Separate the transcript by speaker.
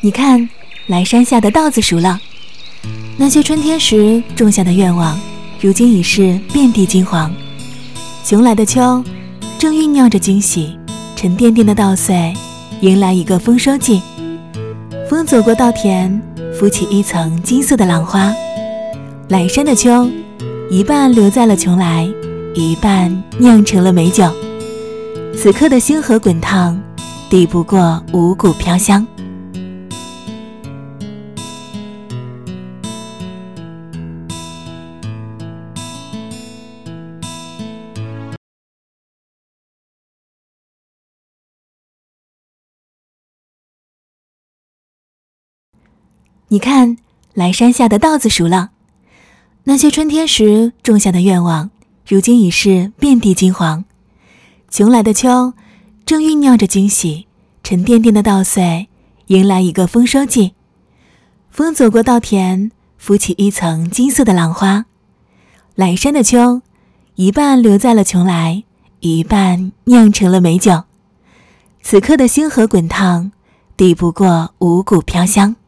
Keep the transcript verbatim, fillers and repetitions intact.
Speaker 1: 你看，来山下的稻子熟了。那些春天时种下的愿望，如今已是遍地金黄。熊来的秋，正酝酿着惊喜，沉甸甸的稻穗，迎来一个丰收季。风走过稻田，浮起一层金色的浪花。来山的秋，一半留在了邛崃，一半酿成了美酒。此刻的星河滚烫，抵不过五谷飘香。你看，来山下的稻子熟了。那些春天时种下的愿望，如今已是遍地金黄。邛崃的秋，正酝酿着惊喜，沉甸甸的稻穗，迎来一个丰收季。风走过稻田，浮起一层金色的浪花。来山的秋，一半留在了邛崃，一半酿成了美酒。此刻的星河滚烫，抵不过五谷飘香。